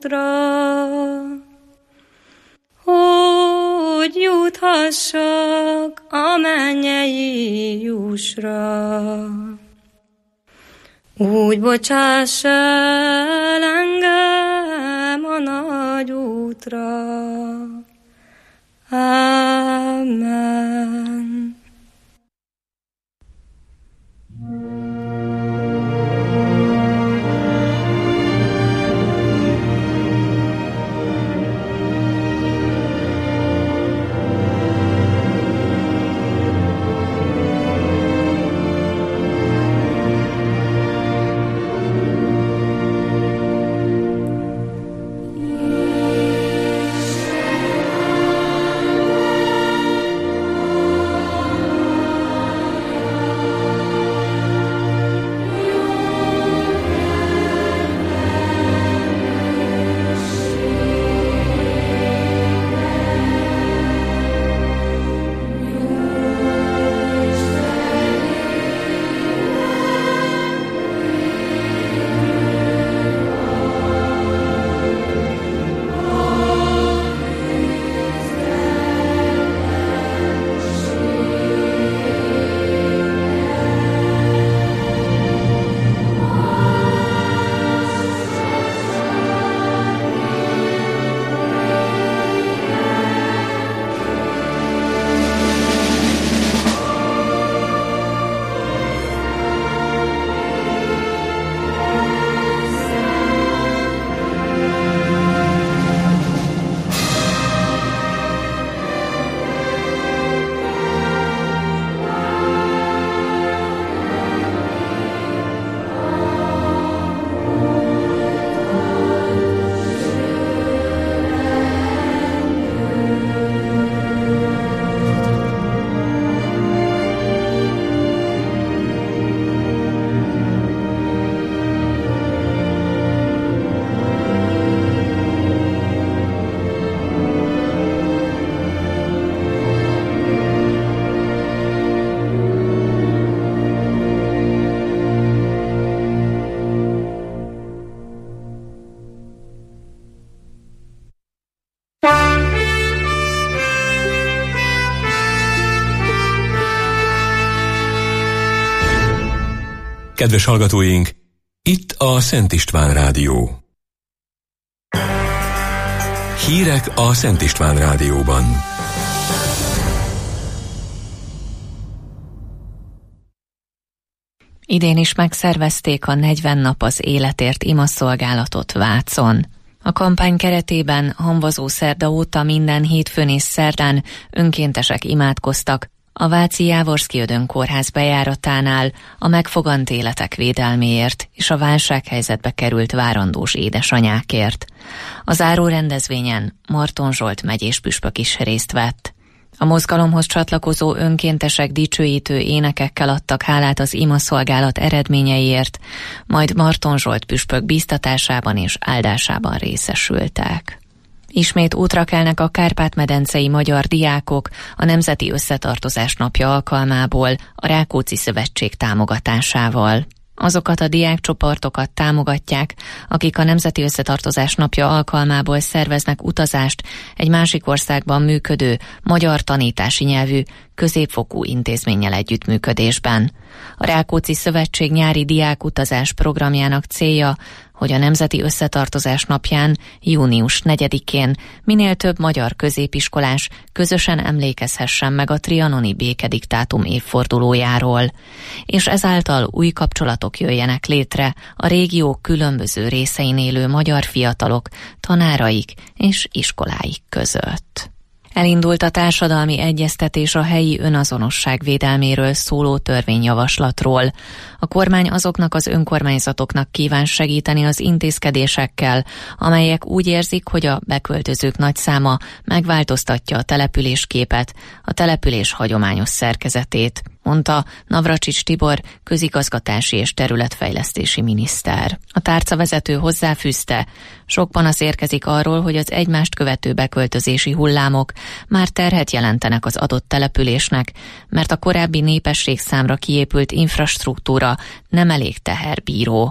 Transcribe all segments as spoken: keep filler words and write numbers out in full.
útra, hogy juthassak a mennyei jussra. Úgy bocsáss el engem a nagy útra. Amen. Kedves hallgatóink, itt a Szent István Rádió. Hírek a Szent István Rádióban. Idén is megszervezték a negyven nap az életért imaszolgálatot Vácon. A kampány keretében hamvazó szerda óta minden hétfőn és szerdán önkéntesek imádkoztak a váci Jávorszky Ödön kórház bejáratánál a megfogant életek védelméért és a válsághelyzetbe került várandós édesanyákért. A záró rendezvényen Marton Zsolt megyés püspök is részt vett. A mozgalomhoz csatlakozó önkéntesek dicsőítő énekekkel adtak hálát az imaszolgálat eredményeiért, majd Marton Zsolt püspök bíztatásában és áldásában részesültek. Ismét útra kelnek a kárpát-medencei magyar diákok a Nemzeti Összetartozás Napja alkalmából a Rákóczi Szövetség támogatásával. Azokat a diákcsoportokat támogatják, akik a Nemzeti Összetartozás Napja alkalmából szerveznek utazást egy másik országban működő magyar tanítási nyelvű középfokú intézménnyel együttműködésben. A Rákóczi Szövetség nyári diákutazás programjának célja, hogy a Nemzeti Összetartozás Napján, június negyedikén minél több magyar középiskolás közösen emlékezhessen meg a trianoni békediktátum évfordulójáról, és ezáltal új kapcsolatok jöjjenek létre a régió különböző részein élő magyar fiatalok, tanáraik és iskoláik között. Elindult a társadalmi egyeztetés a helyi önazonosság védelméről szóló törvényjavaslatról. A kormány azoknak az önkormányzatoknak kíván segíteni az intézkedésekkel, amelyek úgy érzik, hogy a beköltözők nagy száma megváltoztatja a településképet, a település hagyományos szerkezetét, mondta Navracsics Tibor, közigazgatási és területfejlesztési miniszter. A tárcavezető hozzáfűzte, sok panasz érkezik arról, hogy az egymást követő beköltözési hullámok már terhet jelentenek az adott településnek, mert a korábbi népességszámra kiépült infrastruktúra nem elég teherbíró.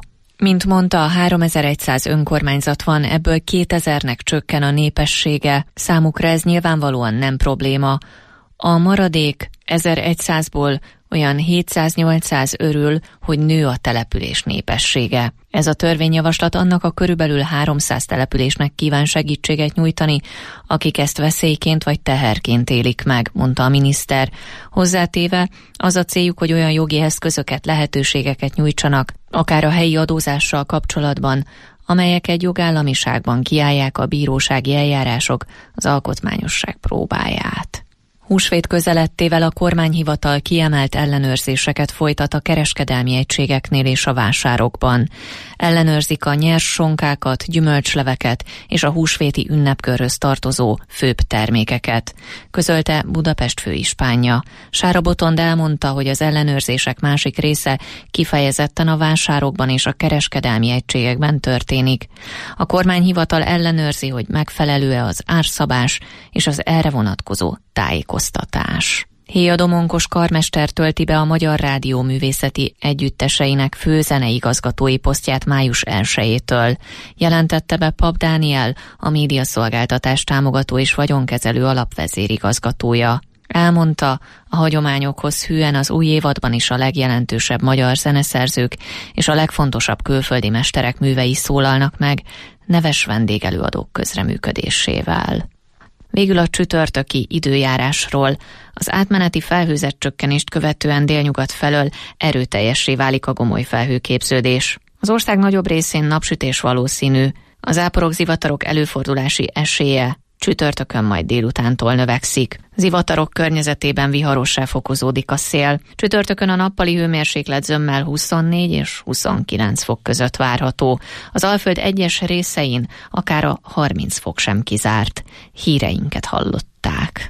Mint mondta, háromezer-száz önkormányzat van, ebből kétezernek csökken a népessége, számukra ez nyilvánvalóan nem probléma. A maradék ezerszázból olyan hétszáz-nyolcszáz örül, hogy nő a település népessége. Ez a törvényjavaslat annak a körülbelül háromszáz településnek kíván segítséget nyújtani, akik ezt veszélyként vagy teherként élik meg, mondta a miniszter. Hozzátéve, az a céljuk, hogy olyan jogi eszközöket, lehetőségeket nyújtsanak, akár a helyi adózással kapcsolatban, amelyek egy jogállamiságban kiállják a bírósági eljárások az alkotmányosság próbáját. Húsvét közelettével a kormányhivatal kiemelt ellenőrzéseket folytat a kereskedelmi egységeknél és a vásárokban. Ellenőrzik a nyers sonkákat, gyümölcsleveket és a húsvéti ünnepkörhöz tartozó főbb termékeket, közölte Budapest főispánja. Sára Botond elmondta, hogy az ellenőrzések másik része kifejezetten a vásárokban és a kereskedelmi egységekben történik. A kormányhivatal ellenőrzi, hogy megfelelő-e az árszabás és az erre vonatkozó tájékoztatás. Héja Domonkos karmester tölti be a Magyar Rádió művészeti együtteseinek fő zeneigazgatói posztját május elsejétől. Jelentette be Pap Dániel, a médiaszolgáltatás támogató és vagyonkezelő alapvezérigazgatója. Elmondta, a hagyományokhoz hűen az új évadban is a legjelentősebb magyar zeneszerzők és a legfontosabb külföldi mesterek művei szólalnak meg, neves vendégelőadók közreműködésével. Végül a csütörtöki időjárásról. Az átmeneti felhőzetcsökkenést követően délnyugat felől erőteljessé válik a gomoly felhőképződés. Az ország nagyobb részén napsütés valószínű, az záporok, zivatarok előfordulási esélye csütörtökön majd délutántól növekszik. Zivatarok környezetében viharossá fokozódik a szél. Csütörtökön a nappali hőmérséklet zömmel huszonnégy és huszonkilenc fok között várható. Az Alföld egyes részein akár a harminc fok sem kizárt. Híreinket hallották.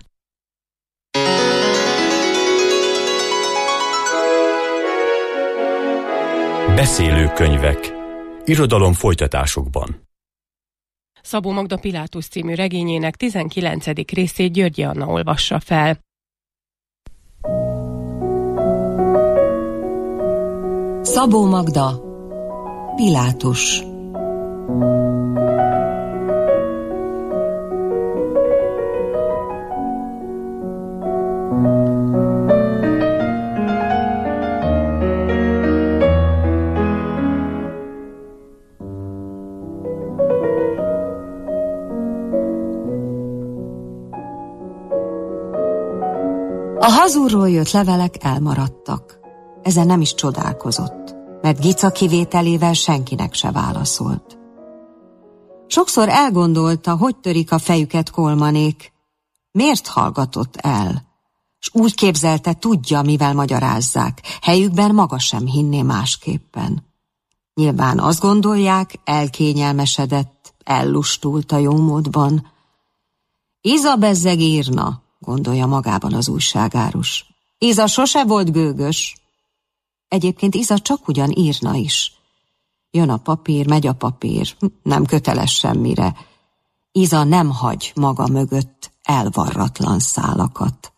Beszélőkönyvek. Irodalom folytatásokban. Szabó Magda Pilátus című regényének tizenkilencedik részét Györgyi Anna olvassa fel. Szabó Magda Pilátus. A hazúrról jött levelek elmaradtak. Ezen nem is csodálkozott, mert Gica kivételével senkinek se válaszolt. Sokszor elgondolta, hogy törik a fejüket Kolmanék. Miért hallgatott el? S úgy képzelte, tudja, mivel magyarázzák. Helyükben maga sem hinné másképpen. Nyilván azt gondolják, elkényelmesedett, ellustult a jómódban. Iza bezzeg írna, gondolja magában az újságárus. Iza sose volt gőgös. Egyébként Iza csak ugyan írna is. Jön a papír, megy a papír, nem köteles semmire. Iza nem hagy maga mögött elvarratlan szálakat.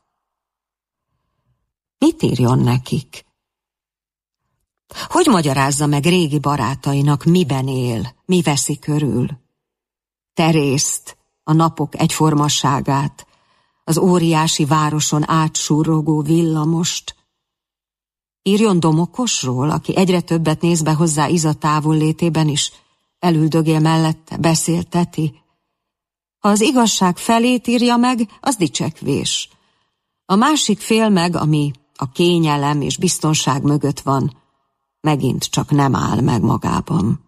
Mit írjon nekik? Hogy magyarázza meg régi barátainak, miben él, mi veszi körül? Terészt, a napok egyformaságát, az óriási városon átsurrogó villamost. Írjon Domokosról, aki egyre többet néz be hozzá Iza távollétében is, elüldögél mellette, beszélteti. Ha az igazság felét írja meg, az dicsekvés. A másik fél meg, ami a kényelem és biztonság mögött van, megint csak nem áll meg magában.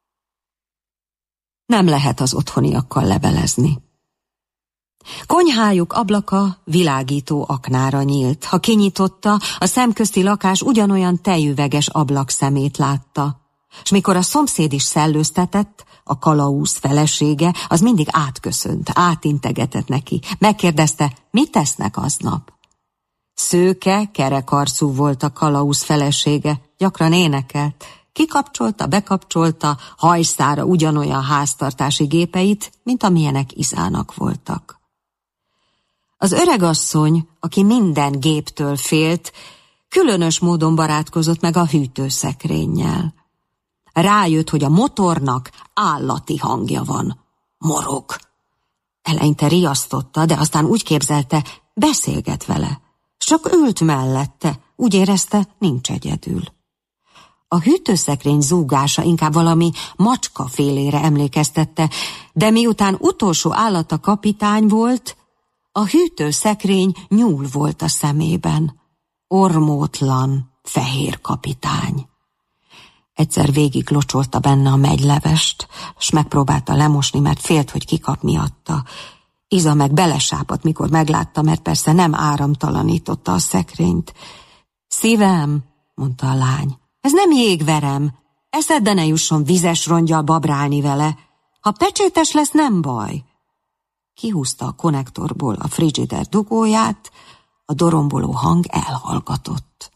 Nem lehet az otthoniakkal levelezni. Konyhájuk ablaka világító aknára nyílt. Ha kinyitotta, a szemközti lakás ugyanolyan tejüveges ablakszemét látta. S mikor a szomszéd is szellőztetett, a kalauz felesége, az mindig átköszönt, átintegetett neki. Megkérdezte, mit tesznek aznap? Szőke, kerekarcú volt a kalauz felesége, gyakran énekelt. Kikapcsolta, bekapcsolta hajszára ugyanolyan háztartási gépeit, mint amilyenek Izának voltak. Az öregasszony, aki minden géptől félt, különös módon barátkozott meg a hűtőszekrényel. Rájött, hogy a motornak állati hangja van. Morog. Eleinte riasztotta, de aztán úgy képzelte, beszélget vele. Csak ült mellette, úgy érezte, nincs egyedül. A hűtőszekrény zúgása inkább valami macska félére emlékeztette, de miután utolsó állata kapitány volt, a hűtőszekrény nyúl volt a szemében. Ormótlan, fehér kapitány. Egyszer végig locsolta benne a megylevest, s megpróbálta lemosni, mert félt, hogy kikap miatta. Iza meg belesápadt, mikor meglátta, mert persze nem áramtalanította a szekrényt. Szívem, mondta a lány, ez nem jégverem, eszed, de ne jusson vizes rongyal babrálni vele. Ha pecsétes lesz, nem baj. Kihúzta a konnektorból a frigider dugóját, a doromboló hang elhallgatott.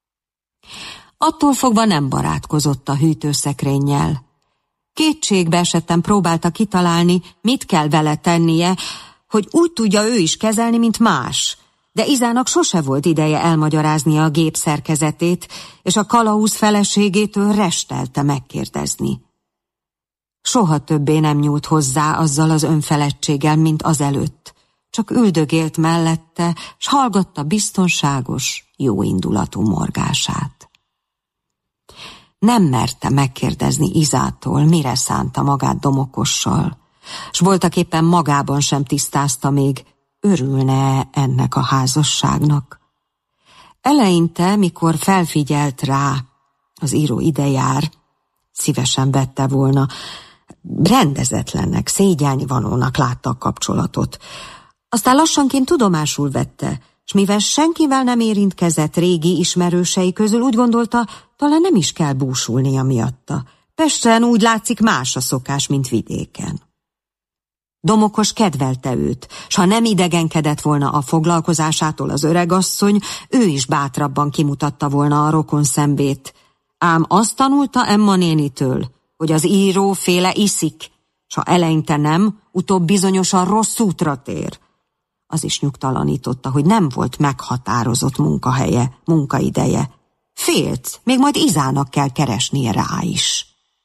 Attól fogva nem barátkozott a hűtőszekrénnyel. Kétségbe esetten próbálta kitalálni, mit kell vele tennie, hogy úgy tudja ő is kezelni, mint más, de Izának sose volt ideje elmagyaráznia a gép szerkezetét, és a kalauz feleségétől restelte megkérdezni. Soha többé nem nyúlt hozzá azzal az önfeledtséggel, mint azelőtt, csak üldögélt mellette, s hallgatta biztonságos, jóindulatú morgását. Nem merte megkérdezni Izától, mire szánta magát Domokossal, s voltaképpen magában sem tisztázta még, örülne ennek a házasságnak. Eleinte, mikor felfigyelt rá, az író ide jár, szívesen vette volna, rendezetlennek, szégyenvalónak látta a kapcsolatot. Aztán lassanként tudomásul vette, s mivel senkivel nem érintkezett régi ismerősei közül, úgy gondolta, talán nem is kell búsulnia miatta. Pesten úgy látszik más a szokás, mint vidéken. Domokos kedvelte őt, s ha nem idegenkedett volna a foglalkozásától az öregasszony, ő is bátrabban kimutatta volna a rokon szembét. Ám azt tanulta Emma nénitől, hogy az író féle iszik, s ha eleinte nem, utóbb bizonyosan rossz útra tér. Az is nyugtalanította, hogy nem volt meghatározott munkahelye, munkaideje. Félt, még majd Izának kell keresnie rá is.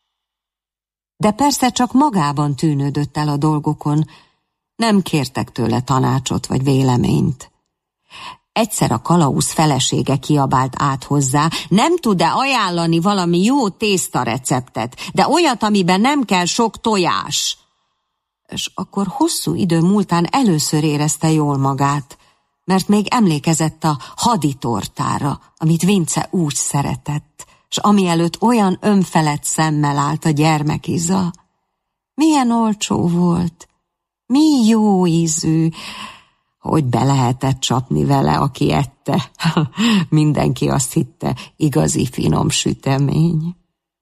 De persze csak magában tűnődött el a dolgokon, nem kértek tőle tanácsot vagy véleményt. Egyszer a kalauz felesége kiabált át hozzá, nem tud-e ajánlani valami jó tésztareceptet, de olyat, amiben nem kell sok tojás. És akkor hosszú idő múltán először érezte jól magát, mert még emlékezett a haditortára, amit Vince úgy szeretett, s ami előtt olyan önfelett szemmel állt a gyermek Iza. Milyen olcsó volt, mi jó ízű, hogy be lehetett csapni vele, aki ette. Mindenki azt hitte, igazi finom sütemény.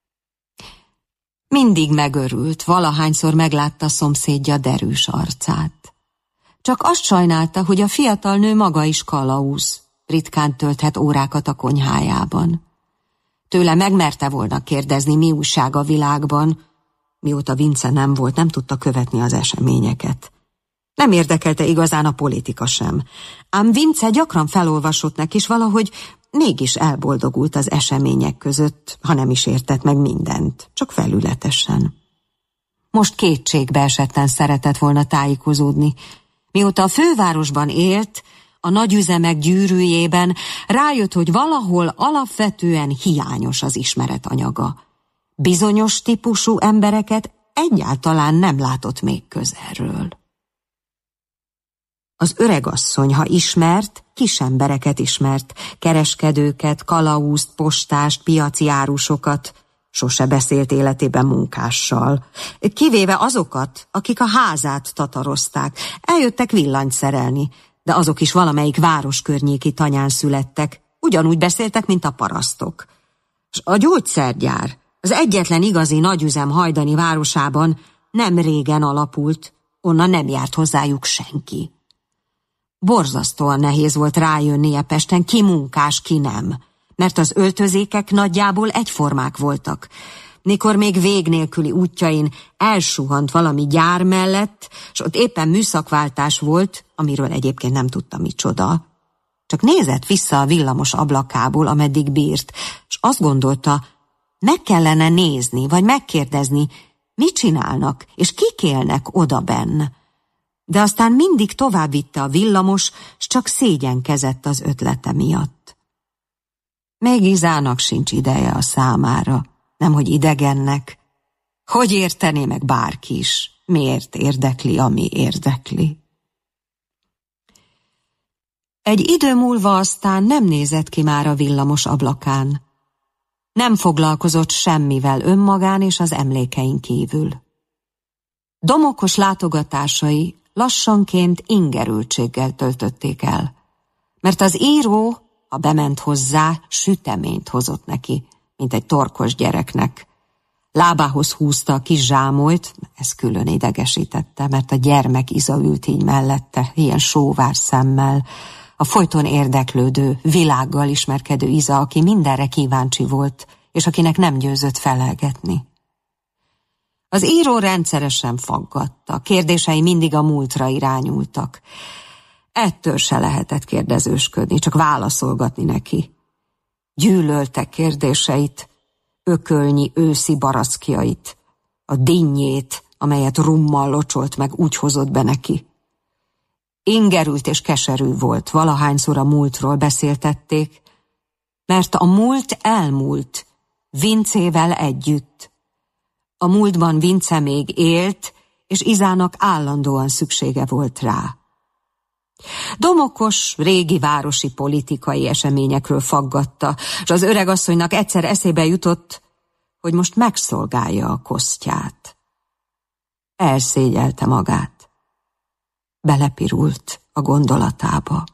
Mindig megörült, valahányszor meglátta szomszédja derűs arcát. Csak azt sajnálta, hogy a fiatal nő maga is kalauz, ritkán tölthet órákat a konyhájában. Tőle megmerte volna kérdezni, mi újság a világban, mióta Vince nem volt, nem tudta követni az eseményeket. Nem érdekelte igazán a politika sem, ám Vince gyakran felolvasott neki, és valahogy mégis elboldogult az események között, ha nem is értett meg mindent, csak felületesen. Most kétségbe esetten szeretett volna tájékozódni. Mióta a fővárosban élt, a nagyüzemek gyűrűjében rájött, hogy valahol alapvetően hiányos az ismeretanyaga. Bizonyos típusú embereket egyáltalán nem látott még közelről. Az öregasszony, ha ismert, kis embereket ismert, kereskedőket, kalauzt, postást, piaci árusokat, sose beszélt életében munkással, kivéve azokat, akik a házát tatarozták, eljöttek villanyt szerelni, de azok is valamelyik város környéki tanyán születtek, ugyanúgy beszéltek, mint a parasztok. S a gyógyszergyár, az egyetlen igazi nagyüzem hajdani városában nem régen alapult, onnan nem járt hozzájuk senki. Borzasztóan nehéz volt rájönnie Pesten, ki munkás, ki nem, mert az öltözékek nagyjából egyformák voltak. Mikor még vég nélküli útjain elsuhant valami gyár mellett, s ott éppen műszakváltás volt, amiről egyébként nem tudta micsoda, csak nézett vissza a villamos ablakából, ameddig bírt, s azt gondolta, Meg kellene nézni, vagy megkérdezni, mit csinálnak, és kik élnek oda benn. De aztán mindig tovább vitte a villamos, s csak szégyenkezett az ötlete miatt. Még Izának sincs ideje a számára, nemhogy idegennek. Hogy értené meg bárki is, miért érdekli, ami érdekli. Egy idő múlva aztán nem nézett ki már a villamos ablakán. Nem foglalkozott semmivel önmagán és az emlékein kívül. Domokos látogatásai lassanként ingerültséggel töltötték el, mert az író, ha bement hozzá, süteményt hozott neki, mint egy torkos gyereknek. Lábához húzta a kis zsámolyt, ez külön idegesítette, mert a gyermek Iza ült így mellette, ilyen sóvár szemmel, a folyton érdeklődő, világgal ismerkedő Iza, aki mindenre kíváncsi volt, és akinek nem győzött felelgetni. Az író rendszeresen faggatta, kérdései mindig a múltra irányultak. Ettől se lehetett kérdezősködni, csak válaszolgatni neki. Gyűlölte kérdéseit, ökölnyi őszi barackjait, a dinnyét, amelyet rummal locsolt meg, úgy hozott be neki. Ingerült és keserű volt, valahányszor a múltról beszéltették, mert a múlt elmúlt, Vincével együtt. A múltban Vince még élt, és Izának állandóan szüksége volt rá. Domokos, régi városi politikai eseményekről faggatta, és az öregasszonynak egyszer eszébe jutott, hogy most megszolgálja a kosztját. Elszégyelte magát. Belepirult a gondolatába.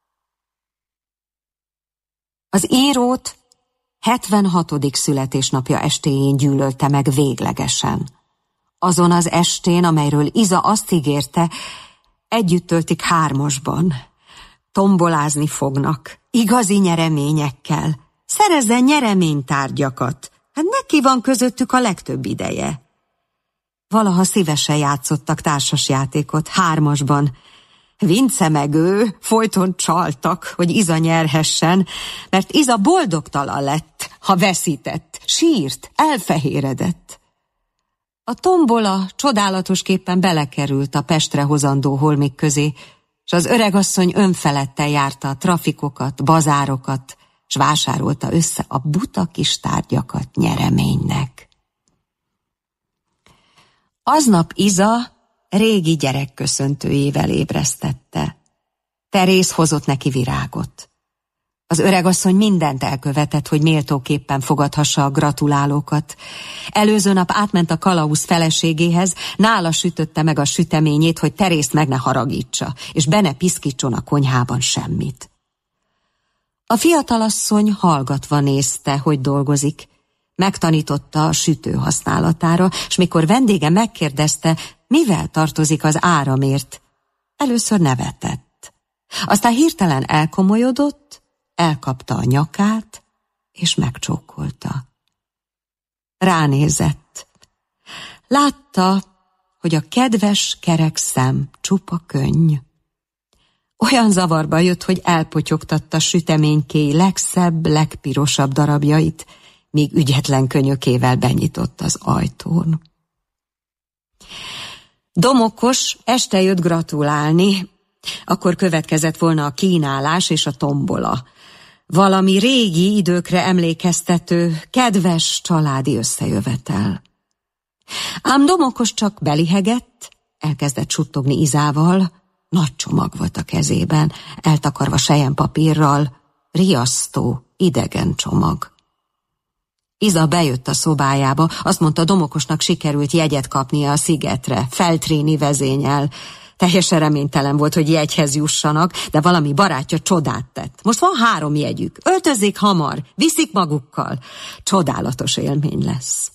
Az írót hetvenhatodik születésnapja estéjén gyűlölte meg véglegesen. Azon az estén, amelyről Iza azt ígérte, együtt töltik hármasban. Tombolázni fognak, igazi nyereményekkel. Szerezzen nyereménytárgyakat. Hát neki van közöttük a legtöbb ideje. Valaha szívesen játszottak társasjátékot hármasban. Vince meg ő folyton csaltak, hogy Iza nyerhessen, mert Iza boldogtalan lett, ha veszített, sírt, elfehéredett. A tombola csodálatosképpen belekerült a Pestre hozandó holmik közé, s az öregasszony önfeledten járta a trafikokat, bazárokat, s vásárolta össze a buta kis tárgyakat nyereménynek. Aznap Iza régi gyerekköszöntőjével ébresztette. Terész hozott neki virágot. Az öregasszony mindent elkövetett, hogy méltóképpen fogadhassa a gratulálókat. Előző nap átment a kalauz feleségéhez, nála sütötte meg a süteményét, hogy Terészt meg ne haragítsa, és be ne piszkítson a konyhában semmit. A fiatalasszony hallgatva nézte, hogy dolgozik. Megtanította a sütő használatára, s mikor vendége megkérdezte, mivel tartozik az áramért, először nevetett. Aztán hirtelen elkomolyodott, elkapta a nyakát, és megcsókolta. Ránézett. Látta, hogy a kedves kerek szem csupa könny. Olyan zavarba jött, hogy elpotyogtatta süteménykéj legszebb, legpirosabb darabjait, míg ügyetlen könyökével benyitott az ajtón. Domokos este jött gratulálni, akkor következett volna a kínálás és a tombola. Valami régi időkre emlékeztető, kedves családi összejövetel. Ám Domokos csak belihegett, elkezdett suttogni Izával, nagy csomag volt a kezében, eltakarva selyempapírral, riasztó, idegen csomag. Iza bejött a szobájába, azt mondta, Domokosnak sikerült jegyet kapnia a szigetre, Feltrini vezénnyel. Teljesen reménytelen volt, hogy jegyhez jussanak, de valami barátja csodát tett. Most van három jegyük, öltözzék hamar, viszik magukkal. Csodálatos élmény lesz.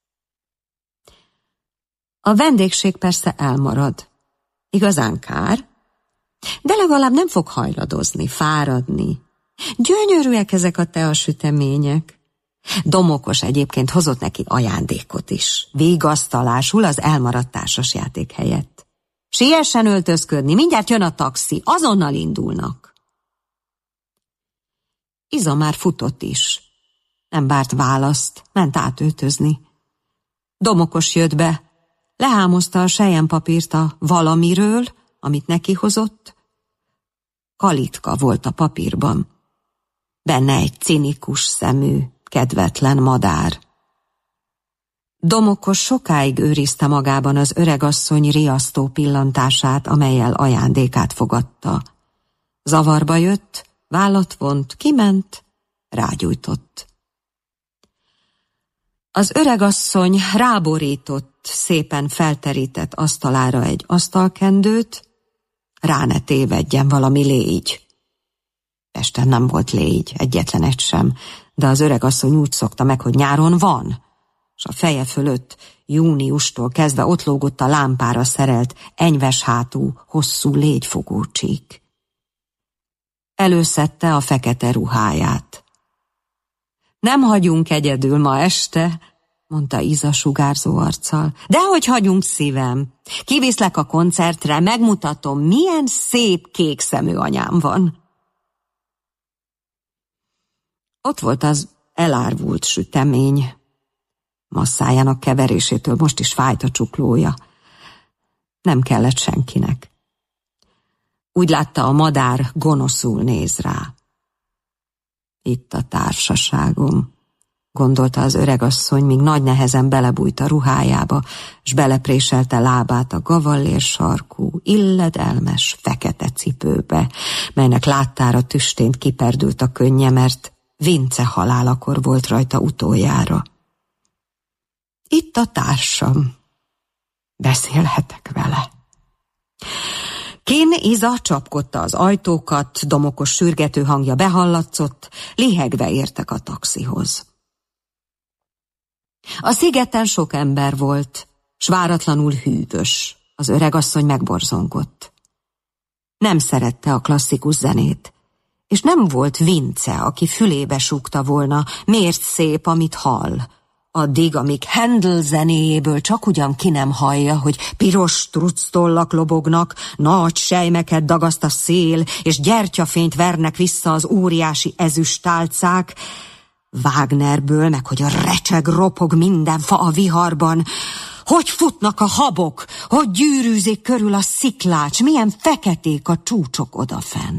A vendégség persze elmarad. Igazán kár, de legalább nem fog hajladozni, fáradni. Gyönyörűek ezek a teasütemények. Domokos egyébként hozott neki ajándékot is, végasztalásul az elmaradt társasjáték helyett. Siessen öltözködni, mindjárt jön a taxi, azonnal indulnak. Iza már futott is. Nem várt választ, ment átöltözni. Domokos jött be, lehámozta a selyempapírt a valamiről, amit neki hozott. Kalitka volt a papírban. Benne egy cinikus szemű, kedvetlen madár. Domokos sokáig őrizte magában az öregasszony riasztó pillantását, amellyel ajándékát fogadta. Zavarba jött, vállat vont, kiment, rágyújtott. Az öregasszony ráborított, szépen felterített asztalára egy asztalkendőt, rá ne tévedjen valami légy. Pesten nem volt légy, egyetlen egy sem, de az öregasszony úgy szokta meg, hogy nyáron van, és a feje fölött júniustól kezdve ott lógott a lámpára szerelt, enyves hátú, hosszú légyfogócsík. Előszedte a fekete ruháját. Nem hagyunk egyedül ma este, mondta Iza sugárzó arccal. Dehogy hagyunk, szívem. Kiviszlek a koncertre, megmutatom, milyen szép kék szemű anyám van. Ott volt az elárvult sütemény. Masszájának keverésétől most is fájt a csuklója. Nem kellett senkinek. Úgy látta, a madár gonoszul néz rá. Itt a társaságom, gondolta az öregasszony, míg nagy nehezen belebújt a ruhájába, s belepréselte lábát a gavallér sarkú, illedelmes, fekete cipőbe, melynek láttára tüstént kiperdült a könnye, mert Vince halálakor volt rajta utoljára. Itt a társam. Beszélhetek vele. Kén Iza csapkodta az ajtókat, Domokos sürgető hangja behallatszott, lihegve értek a taxihoz. A szigeten sok ember volt, s váratlanul hűvös, az öregasszony megborzongott. Nem szerette a klasszikus zenét, és nem volt Vince, aki fülébe súgta volna, miért szép, amit hall. Addig, amíg Handel zenéjéből csak ugyan ki nem hallja, hogy piros tructollak lobognak, nagy sejmeket dagaszt a szél, és gyertyafényt vernek vissza az óriási ezüsttálcák, Wagnerből, meg hogy a recseg ropog minden fa a viharban, hogy futnak a habok, hogy gyűrűzik körül a sziklács, milyen feketék a csúcsok odafenn.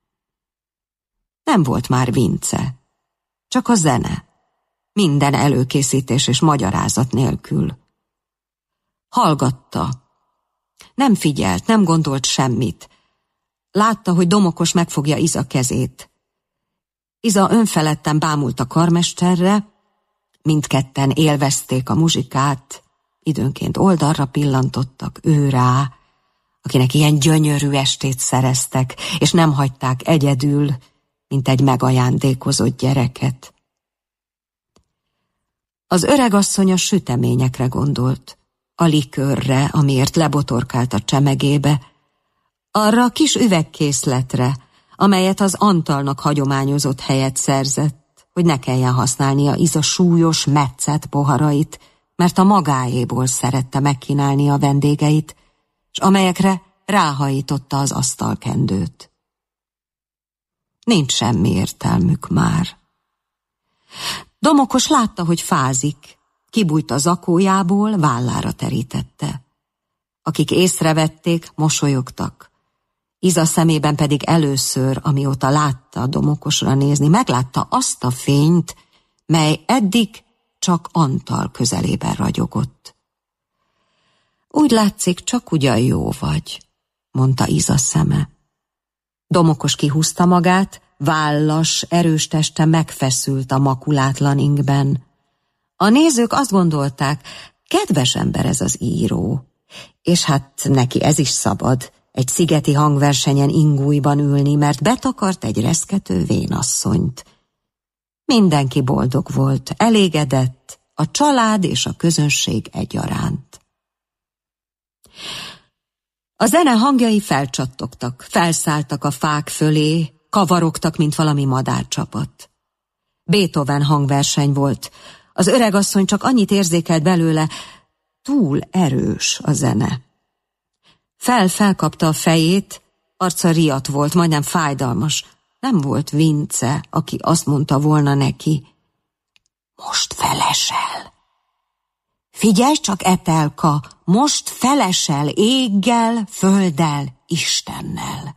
Nem volt már Vince, csak a zene. Minden előkészítés és magyarázat nélkül. Hallgatta. Nem figyelt, nem gondolt semmit. Látta, hogy Domokos megfogja Iza kezét. Iza önfeledten bámult a karmesterre, mindketten élvezték a muzsikát, időnként oldalra pillantottak ő rá, akinek ilyen gyönyörű estét szereztek, és nem hagyták egyedül, mint egy megajándékozott gyereket. Az öregasszony a süteményekre gondolt, a likőrre, amiért lebotorkált a csemegébe, arra a kis üvegkészletre, amelyet az Antalnak hagyományozott helyet szerzett, hogy ne kelljen használnia Iza súlyos, metszett poharait, mert a magáéból szerette megkínálni a vendégeit, s amelyekre ráhajította az asztalkendőt. Nincs semmi értelmük már. Domokos látta, hogy fázik, kibújt a zakójából, vállára terítette. Akik észrevették, mosolyogtak. Iza szemében pedig először, amióta látta Domokosra nézni, meglátta azt a fényt, mely eddig csak Antal közelében ragyogott. Úgy látszik, csak ugyan jó vagy, mondta Iza szeme. Domokos kihúzta magát, vállas, erős teste megfeszült a makulátlan ingben. A nézők azt gondolták, kedves ember ez az író, és hát neki ez is szabad, egy szigeti hangversenyen ingújban ülni, mert betakart egy reszkető vénasszonyt. Mindenki boldog volt, elégedett, a család és a közönség egyaránt. A zene hangjai felcsattogtak, felszálltak a fák fölé, kavarogtak, mint valami madárcsapat. Beethoven hangverseny volt. Az öregasszony csak annyit érzékelt belőle, túl erős a zene. Fel-felkapta a fejét, arca riadt volt, majdnem fájdalmas. Nem volt Vince, aki azt mondta volna neki, Most felesel. Figyelj csak, Etelka, most felesel éggel, földdel, Istennel.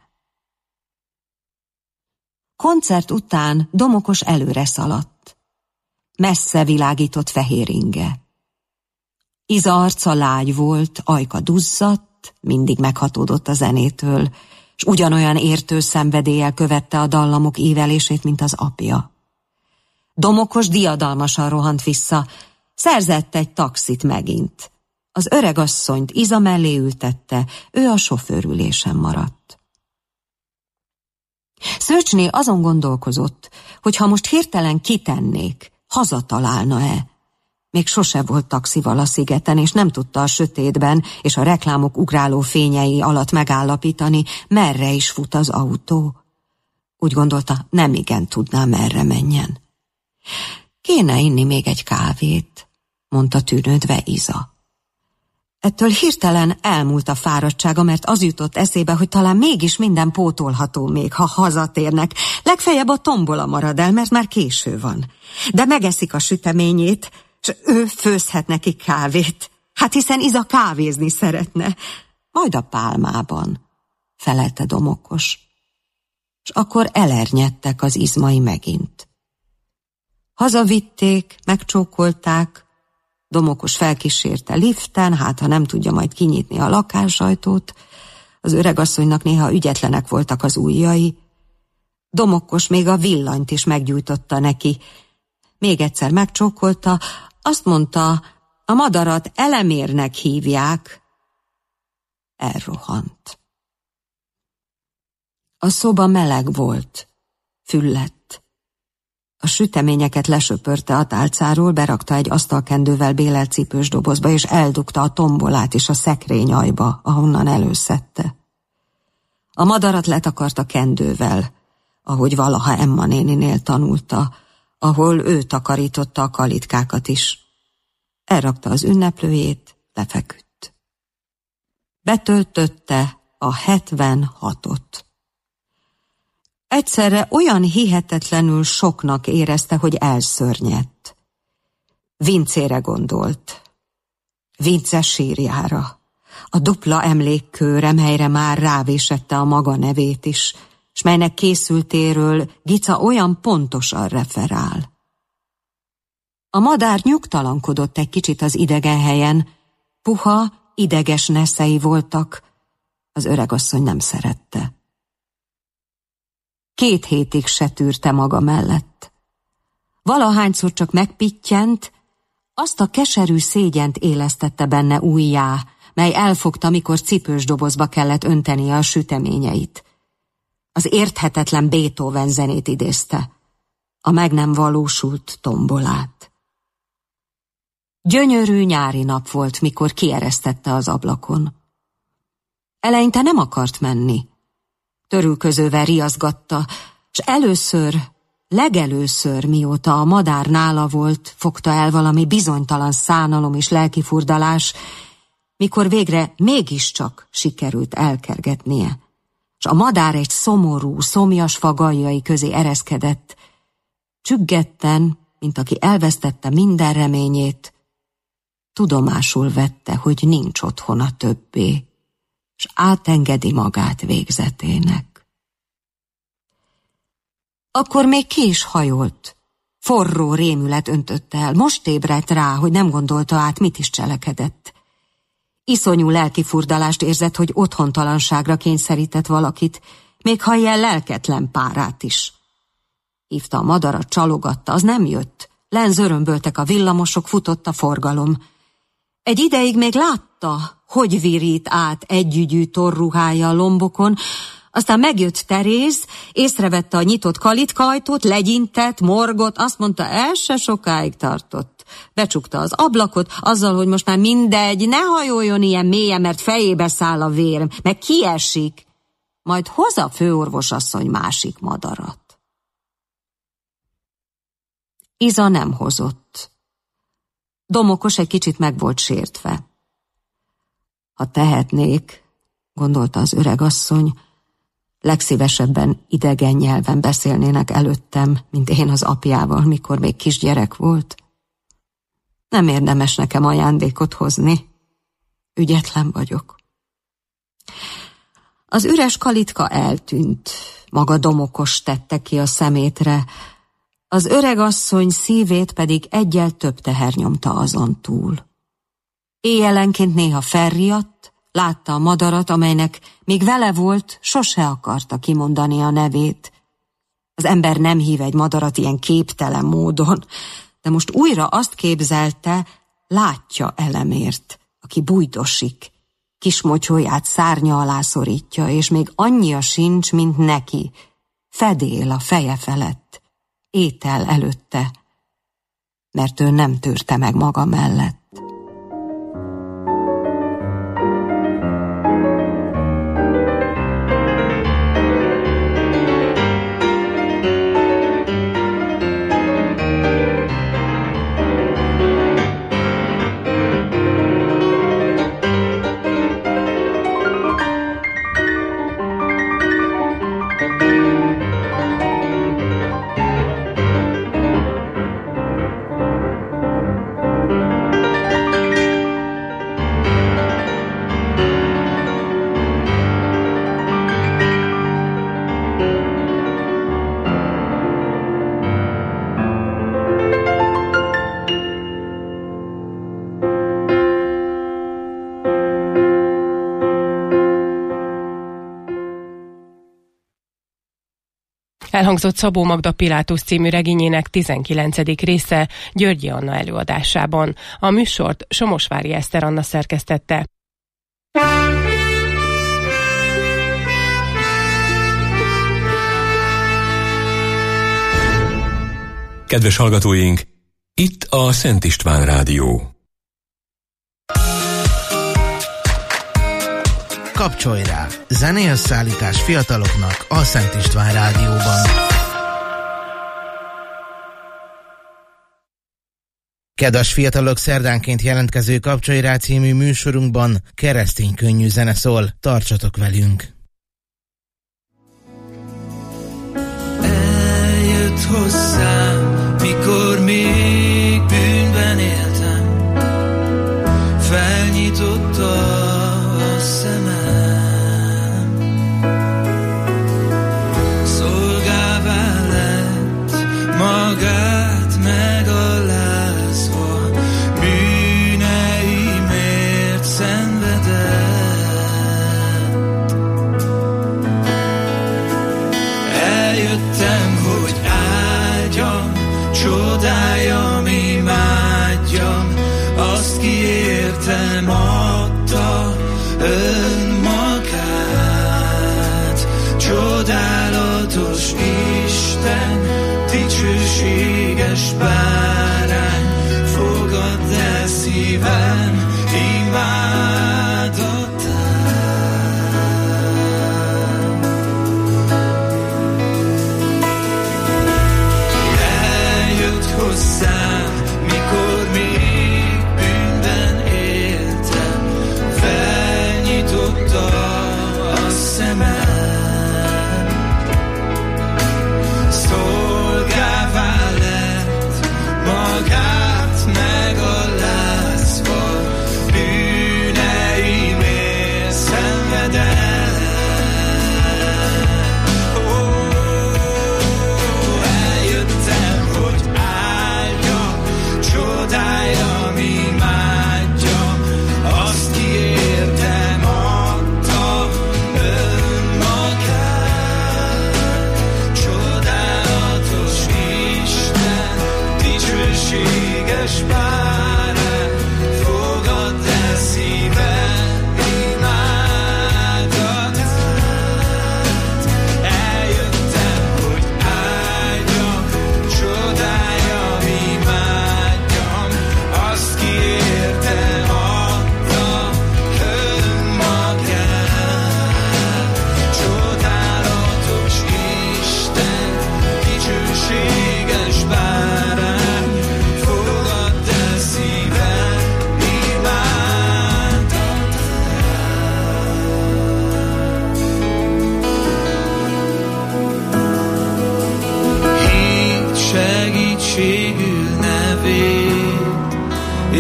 Koncert után Domokos előre szaladt. Messze világított fehér inge. Iza arca lágy volt, ajka duzzadt, mindig meghatódott a zenétől, s ugyanolyan értő szenvedéllyel követte a dallamok ívelését, mint az apja. Domokos diadalmasan rohant vissza, szerzett egy taxit megint. Az öregasszonyt Iza mellé ültette, ő a sofőrülésen maradt. Szőcsné azon gondolkozott, hogy ha most hirtelen kitennék, hazatalálna-e. Még sose volt taxival a szigeten, és nem tudta a sötétben és a reklámok ugráló fényei alatt megállapítani, merre is fut az autó. Úgy gondolta, nem igen tudná, merre menjen. Kéne inni még egy kávét, mondta tűnődve Iza. Ettől hirtelen elmúlt a fáradtsága, mert az jutott eszébe, hogy talán mégis minden pótolható még, ha hazatérnek. Legfeljebb a tombola marad el, mert már késő van. De megeszik a süteményét, és ő főzhet neki kávét. Hát hiszen Iza kávézni szeretne. Majd a pálmában, felelte Domokos. És akkor elernyedtek az izmai megint. Hazavitték, megcsókolták, Domokos felkísérte liften, hát ha nem tudja majd kinyitni a lakásajtót, az öregasszonynak néha ügyetlenek voltak az ujjai. Domokos még a villanyt is meggyújtotta neki. Még egyszer megcsókolta, azt mondta, a madarat Elemérnek hívják. Elrohant. A szoba meleg volt, füllett. A süteményeket lesöpörte a tálcáról, berakta egy asztalkendővel bélelt cipős dobozba, és eldugta a tombolát is a szekrény aljba, ahonnan előszedte. A madarat letakarta kendővel, ahogy valaha Emma néninél tanulta, ahol ő takarította a kalitkákat is. Elrakta az ünneplőjét, lefeküdt. Betöltötte a hetvenhatot. Egyszerre olyan hihetetlenül soknak érezte, hogy elszörnyedt. Vincére gondolt. Vince sírjára. A dupla emlékkőre, melyre már rávésette a maga nevét is, s melynek készültéről Gica olyan pontosan referál. A madár nyugtalankodott egy kicsit az idegen helyen, puha, ideges neszei voltak, az öregasszony nem szerette. Két hétig se tűrte maga mellett. Valahányszor csak megpittyent, azt a keserű szégyent élesztette benne újjá, mely elfogta, mikor cipős dobozba kellett öntenie a süteményeit. Az érthetetlen Beethoven zenét idézte, a meg nem valósult tombolát. Gyönyörű nyári nap volt, mikor kieresztette az ablakon. Eleinte nem akart menni. Törülközővel riaszgatta, s először, legelőször, mióta a madár nála volt, fogta el valami bizonytalan szánalom és lelkifurdalás, mikor végre mégiscsak sikerült elkergetnie, s a madár egy szomorú, szomjas fagajjai közé ereszkedett, csüggetten, mint aki elvesztette minden reményét, tudomásul vette, hogy nincs otthona többé, s átengedi magát végzetének. Akkor még ki is hajolt. Forró rémület öntötte el. Most ébredt rá, hogy nem gondolta át, mit is cselekedett. Iszonyú lelkifurdalást érzett, hogy otthontalanságra kényszerített valakit, még ha ilyen lelketlen párát is. Hívta a madarat, csalogatta, az nem jött. Len zörömböltek a villamosok, futott a forgalom. Egy ideig még látta, hogy virít át együgyű torruhája a lombokon, aztán megjött Teréz, észrevette a nyitott kalitkajtót, legyintett, morgott, azt mondta, ez se sokáig tartott. Becsukta az ablakot, azzal, hogy most már mindegy, ne hajoljon ilyen mélyen, mert fejébe száll a vér, meg kiesik. Majd hoz a főorvosasszony másik madarat. Iza nem hozott. Domokos egy kicsit meg volt sértve. Ha tehetnék, gondolta az öregasszony, legszívesebben idegen nyelven beszélnének előttem, mint én az apjával, mikor még kisgyerek volt. Nem érdemes nekem ajándékot hozni. Ügyetlen vagyok. Az üres kalitka eltűnt, maga domokos tette ki a szemétre, az öreg asszony szívét pedig egyel több teher nyomta azon túl. Éjjelenként néha felriadt, látta a madarat, amelynek míg vele volt, sose akarta kimondani a nevét. Az ember nem hív egy madarat ilyen képtelen módon, de most újra azt képzelte, látja Elemért, aki bújdosik, kis mocsóját szárnya alá szorítja, és még annyia sincs, mint neki, fedél a feje felett, étel előtte, mert ő nem tűrte meg maga mellett. Elhangzott Szabó Magda Pilátus című regényének tizenkilencedik része Györgyi Anna előadásában. A műsort Somosvári Eszter Anna szerkesztette. Kedves hallgatóink, itt a Szent István Rádió. Kapcsolj rá! Zenélyösszállítás fiataloknak a Szent István Rádióban. Kedves fiatalok, szerdánként jelentkező Kapcsolj rá című műsorunkban keresztény könnyű zene szól. Tartsatok velünk! Eljött hozzám, mikor még bűnben éltem, felnyitotta a szemem. Szolgává lett, magát megalázva, bűneimért szenvedett. Eljöttem, hogy áldjam, csodáljam, imádjam, azt ki értem adta önmagát. Csodálatos Isten, dicsőséges bárány, fogadd el szívem imádatát. Eljött hozzám, mikor még bűnben éltem, felnyitotta a szemem. Szolgává lett, magát megalázva, bűneimért szenvedett. Ó, eljöttem, hogy áldjam, csodáljam, imádjam, azt ki értem adta önmagát. Csodálatos Isten, dicsőséges bárány, fogadd el szívem imádatát. Eljöttem, hogy áldjam, csodáljam, imádjam, azt ki értem adta önmagát. Csodálatos Isten, dicsőséges bárány, fogadd el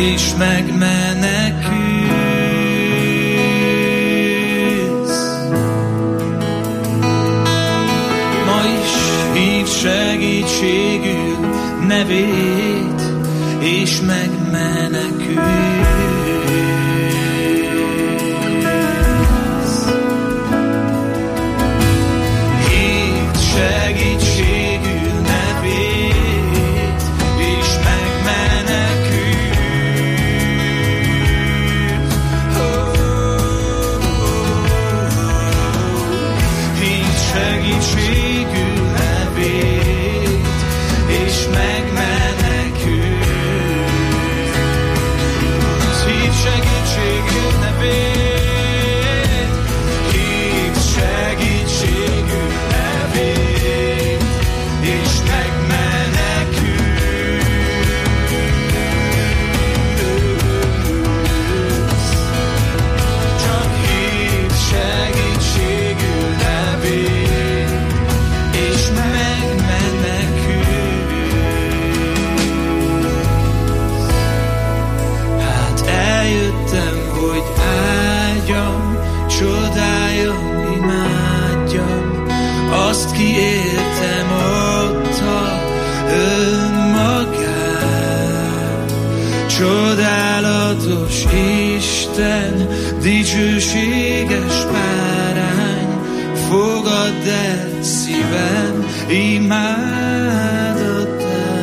és megmenekülsz. Ma is hívd segítségül nevét, és megmenekülsz. Hívd segítségül nevét, és megmenekülsz. Hívd segítségül nevét, és megmenekülsz. Hívd segítségül nevét, hívd segítségül nevét, és megmenekülsz. Csak hívd segítségül nevét, és megmenekülsz. Hát eljöttem, hogy áldjam, csodáljam, imádjam azt, ki értem adta önmagát. Csodálatos Isten, dicsőséges bárány, fogadd el szívem imádatát.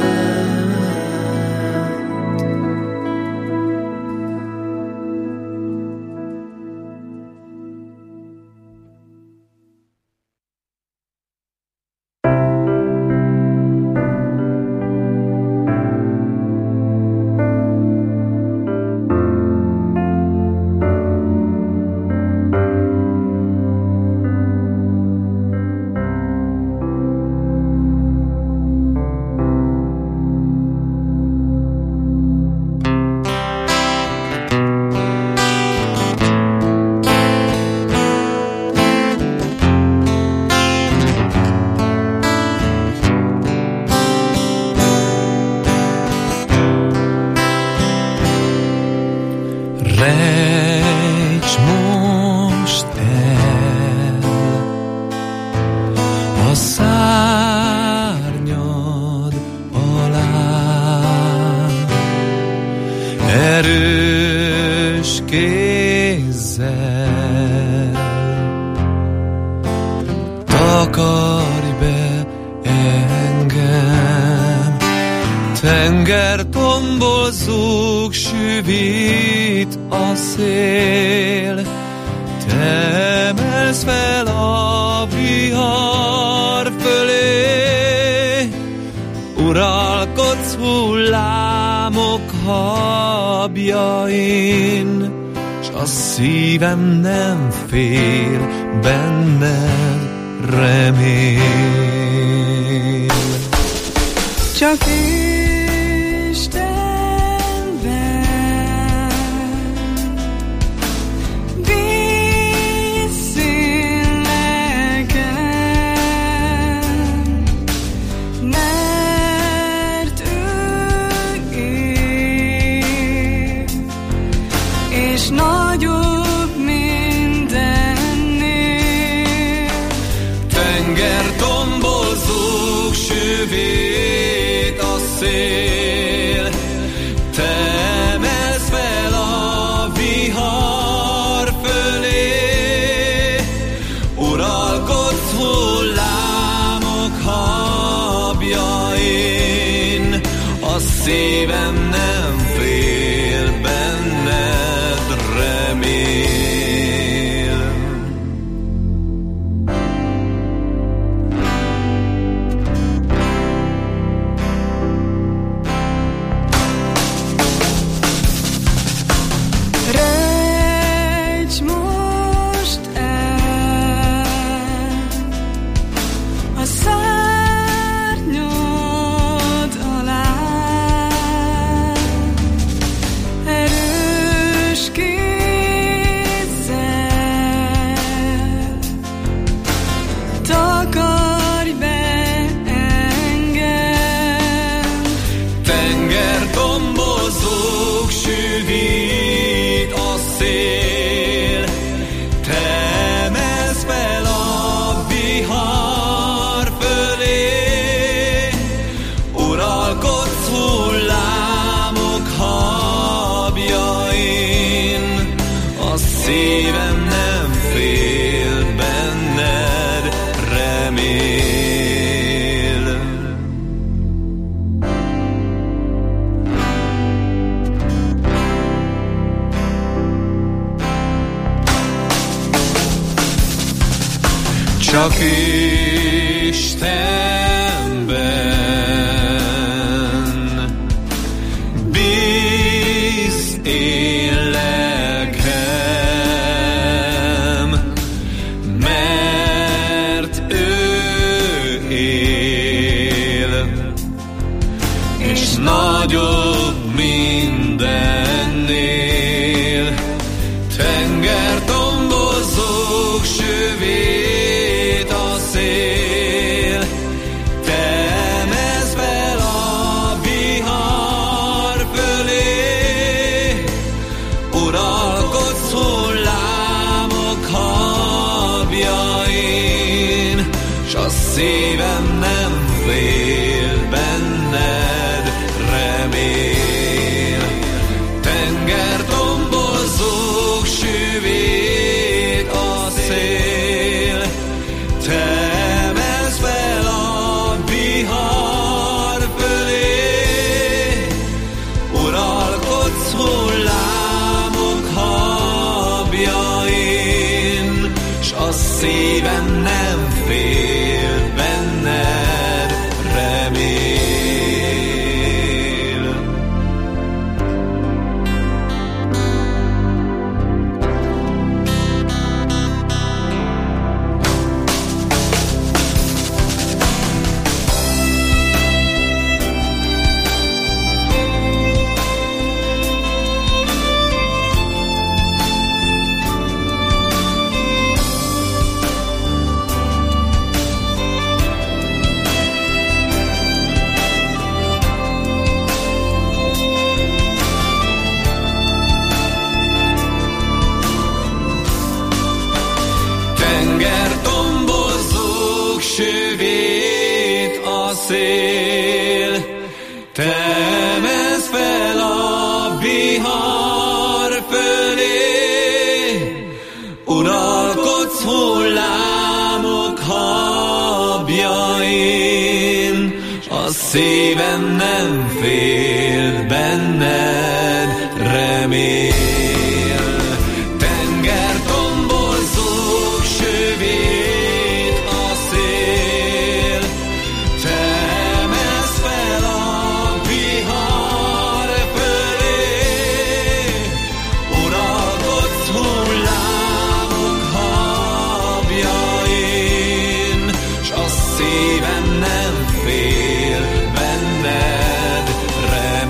Rejts most el a szárnyad alá, erős kézzel takarj be engem. Tengertomból zúg, süvít a szél, te emelsz fel a vihar fölé, uralkodsz hullámok habjain, s a szívem nem fél, benned remél. Csak Istenben bízzél nekem, mert ő él, és nagyobb mindennél. Tengertomból zúg, süvít a szél, te emelsz fel a vihar fölé, uralkodsz hullámok habjain, a szívem nem fél, benned remél. Rejts most el a szárnyad alá, erős kézzel takarj be engem. Tengertomból zúg, süvít a szél, te emelsz fel a vihar fölé, uralkodsz hullámok habjain, a szívem nem fél, benned remél. Csak Istenben bíz én lelkem, mert ő él, és nagyobb mindennél. Tengertombozók sövét a szél, te emelsz fel a vihar fölé, uralkodsz hullámok habjain, s a szívem nem fél, benned remél. Tengertombozók süvét a szél, te emelsz fel a vihar fölé, uralkodsz hullámok habjain, s a szívem nem fél, benned remél. Tengertombozók sövét a szél, te emelsz fel a vihar fölé, uralkodsz hullámok habjain, a szívem nem fél, benned remél. Tengertombozók sövét a szél, te emelsz fel a vihar fölé, uralkodsz hullámok habjain, s a szívem nem fél, benned remél.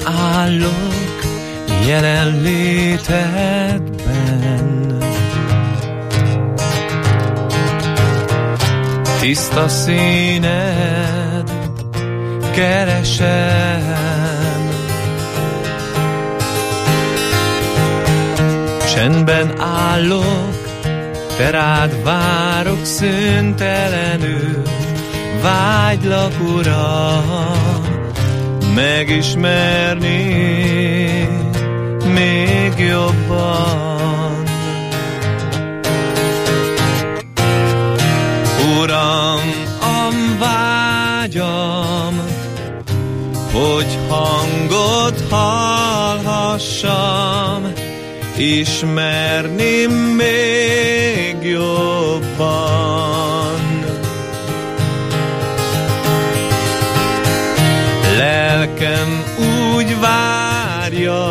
állok jelenlétedben. Tiszta színed keresem, csendben állok, te rád várok szüntelenül, vágylak, Uram, megismerni még jobban. Uram, am vágyam, hogy hangot hallhassam, ismerni még jobban. Lelkem úgy várja,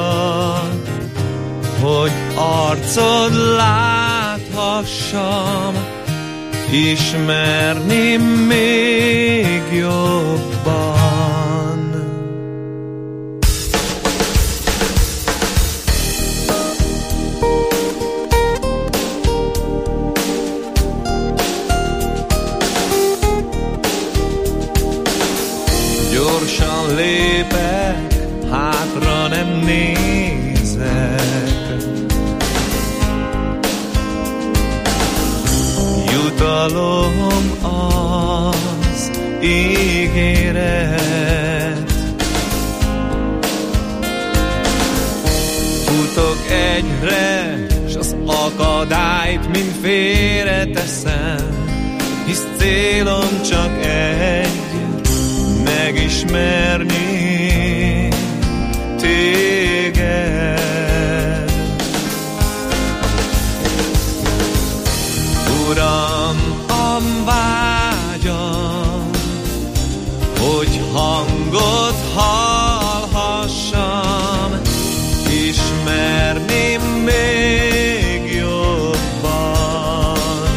hogy arcod láthassam, ismerni még jobban. Gyorsan lépek, hátra nem nézek, jutalom az ígéret. Futok egyre, s az akadályt mind félreteszem, hisz célom csak egy, megismerni téged. Uram, am vágyam, hogy hangot hallhassam, ismerni még jobban.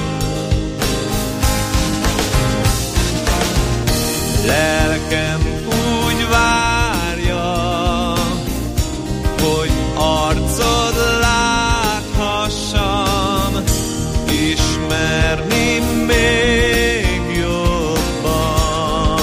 Lelkem úgy várja, hogy arcod láthassam, ismerni még jobban.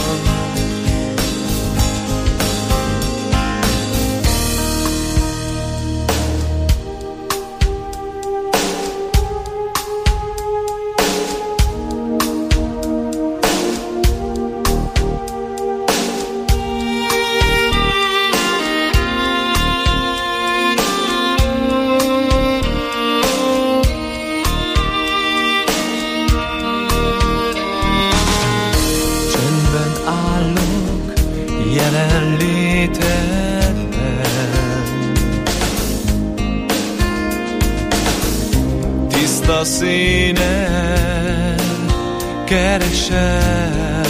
Tiszta színed keresem,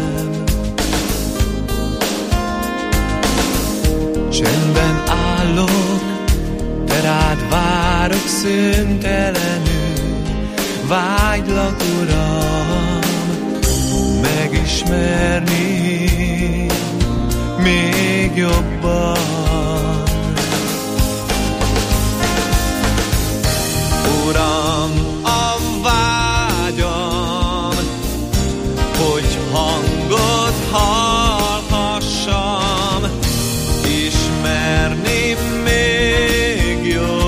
csendben állok, te rád várok szüntelenül, vágylak, Uram, megismerni még jobban. Uram, am vágyam, hogy hangot hallhassam, ismerni még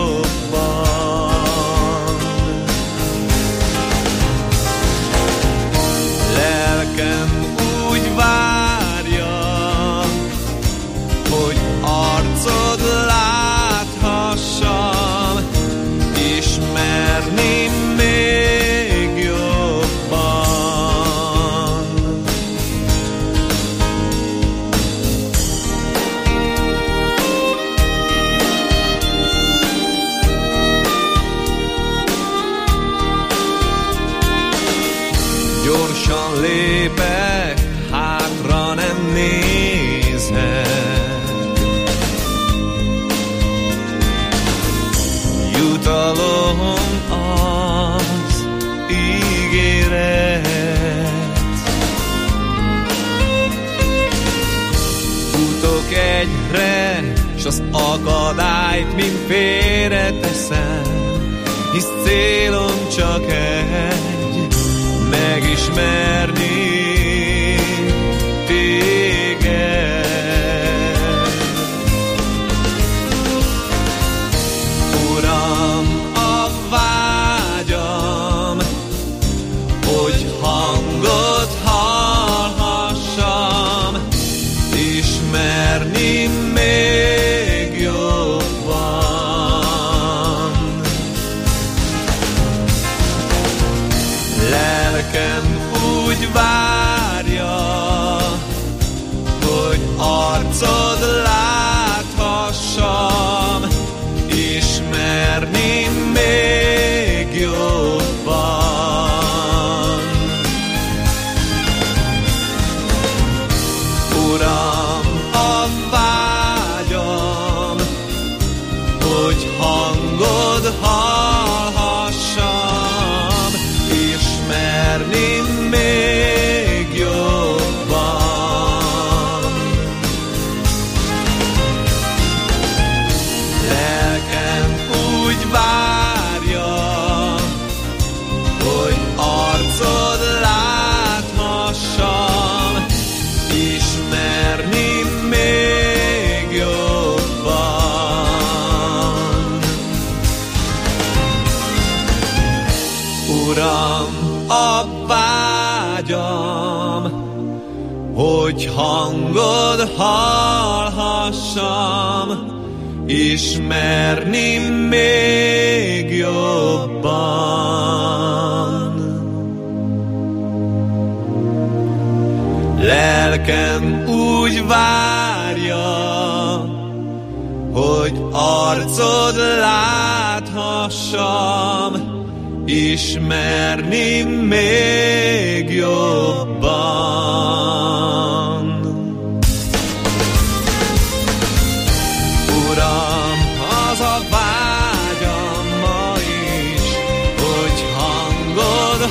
jobban. Lelkem úgy vágyam, egyre, s az akadályt mind félreteszem, hisz célom csak egy, megismerni téged. Uram, a vágyam, hogy hangot hallhassam, ismerni még jobban. Lelkem úgy várja, hogy arcod láthassam, ismerni még jobban. Uram, a vágyam, hogy hangod hallhassam, ismerni még jobban. Lelkem úgy várja, hogy arcod láthassam, ismerni még jobban. Uram, a vágyam, hogy hangod hallhassam, ismerni még jobban. Lelkem úgy várja, hogy arcod láthassam, ismerni még jobban. Uram, az a vágyam ma is, hogy hangod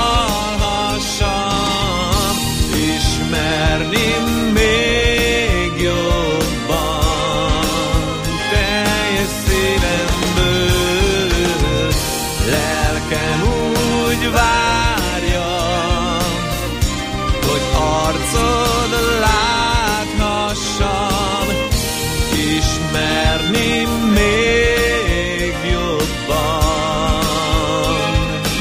hallhassam, ismerni még jobban. Teljes szívemből lelkem úgy várja, hogy arcod láthassam, ismerni még jobban.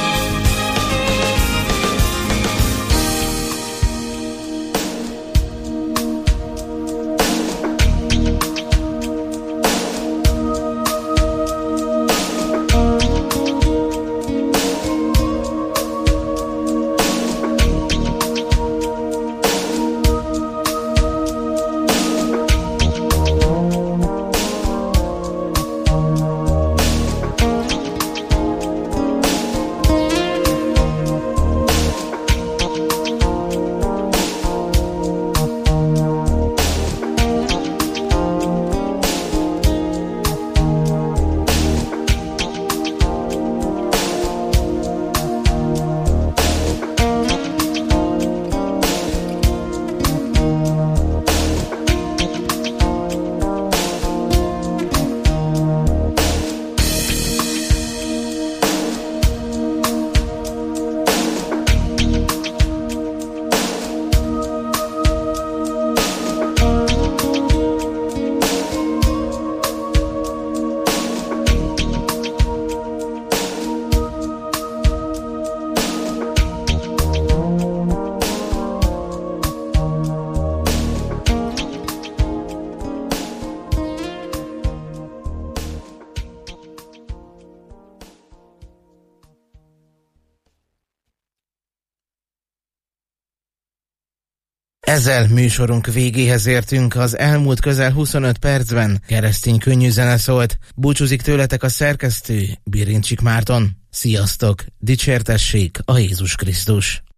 Ezzel műsorunk végéhez értünk, az elmúlt közel huszonöt percben keresztény könnyű zene szólt. Búcsúzik tőletek a szerkesztő, Birincsik Márton. Sziasztok, dicsértessék a Jézus Krisztus!